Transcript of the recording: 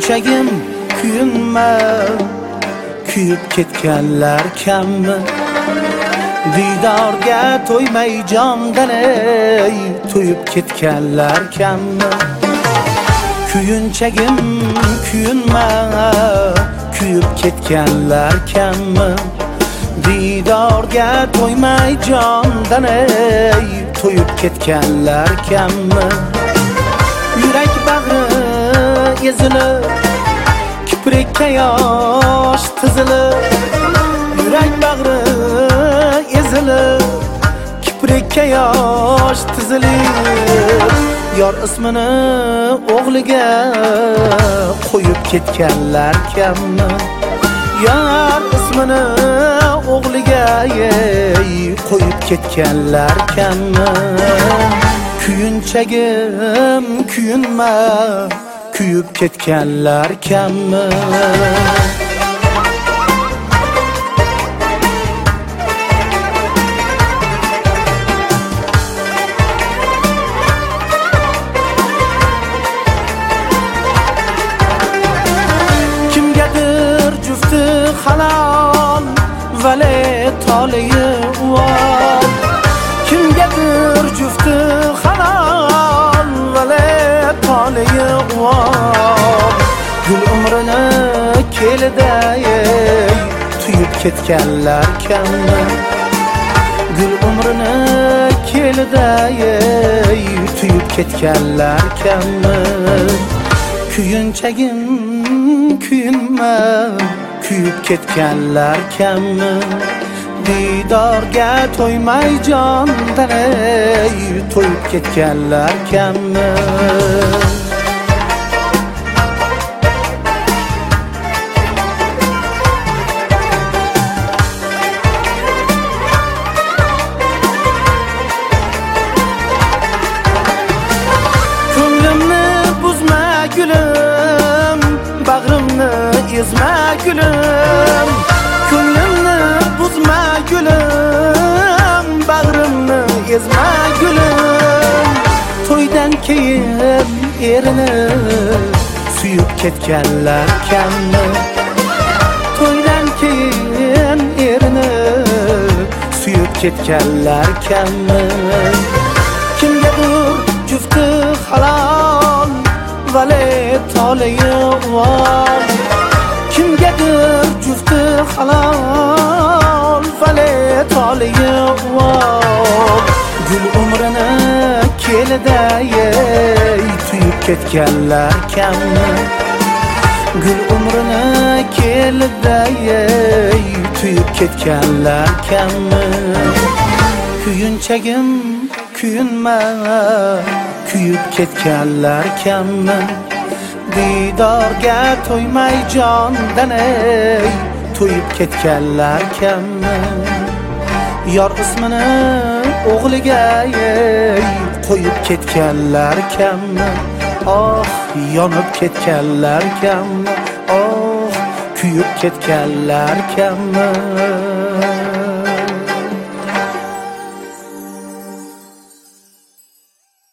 kuyunchagim kuyunma, kuyib ketganlar kammi? Diydorga to'ymay jondan ey, to'yib ketganlar kammi? Kuyunchagim kuyunma, kuyib ketganlar kammi? Diydorga to'ymay jondan ey, to'yib ketganlar kammi? Yurak bag'ri ezilib, kiprikka yosh tizilib, yurak bag'ri ezilib, kiprikka yosh tizilib, yor ismini o'g'liga qo'yib ketganlar kammi? Yor ismini o'g'liga qo'yib ketganlar kammi? Kuyunchagim kuyunma, kuyib ketganlar kammi? Kimgadir jufti halol, vale toliyi uvol. Kimgadir jufti halol, vale toliyi uvol. Gul umrini kelida tuyib ketganlar kammi? Gul umrini kelida tuyib ketganlar kammi? Kuyunchagim kuyunma, kuyib ketganlar kammi? Diydorga to'ymay jondan ey, to'yib ketganlar kammi? Ko'nglimni buzma gulim, bag'rimni ezma gulim. Ko'nglimni buzma gulim, bag'rimni ezma gulim. To'ydan keyin erini suyib ketganlar kammi? To'ydan keyin erini suyib ketganlar kammi? Kimgadir jufti halol, vale toliyi uvol. Kimgadir jufti halol, vale toliyi uvol. Gul umrini kelida tuyib ketganlar kammi? Gul umrini kelida tuyib ketganlar kammi? Kuyunchagim kuyunma, kuyib ketganlar kammi? Diydorga to'ymay jondan ey, to'yib ketganlar kammi? Yor ismini o'g'liga qo'yib ketganlar kammi? Oh, yonib ketganlar kammi? Oh, kuyib ketganlar kammi?